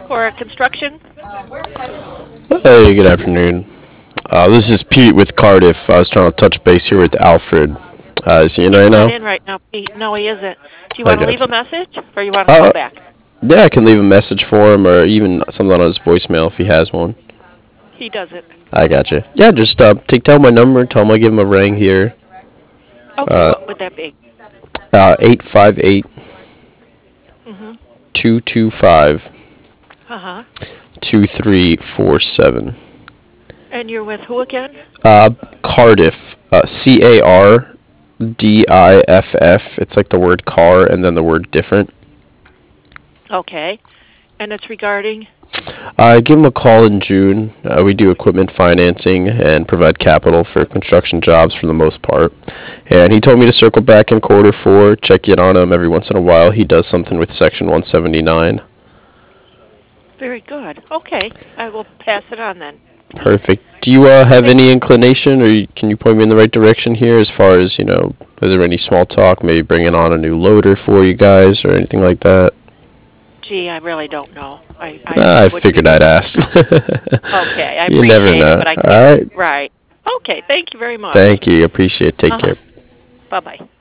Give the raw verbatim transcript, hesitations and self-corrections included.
for construction? Hey, good afternoon. Uh, this is Pete with Cardiff. I was trying to touch base here with Alfred. Uh, is he in He's right not now? in right now, Pete. No, he isn't. Do you I want to leave got a you. message, or you want to call Uh, back? yeah, I can leave a message for him or even something on his voicemail if he has one. He doesn't. I got you. Yeah, just uh, take down my number. Tell him I give him a ring here. Okay, Uh, what would that be? uh, eight five eight, Mm-hmm. two two five, Uh-huh. two three four seven. And you're with who again? Uh, Cardiff. Uh, C A R D I F F. It's like the word car and then the word different. Okay. And it's regarding? I give him a call in June. Uh, we do equipment financing and provide capital for construction jobs for the most part. And he told me to circle back in quarter four, check in on him every once in a while. He does something with Section one seventy-nine. Very good. Okay. I will pass it on then, Pete. Perfect. Do you uh, have Thank any inclination, or you- can you point me in the right direction here as far as, you know, is there any small talk, maybe bringing on a new loader for you guys or anything like that? Gee, I really don't know. I, I Ah, I wouldn't figured be I'd able to ask. tell. Okay, I You never appreciate it, know. but I All can't. right. Right. Okay, thank you very much. Thank you. Appreciate it. Take Uh-huh. care. Bye-bye.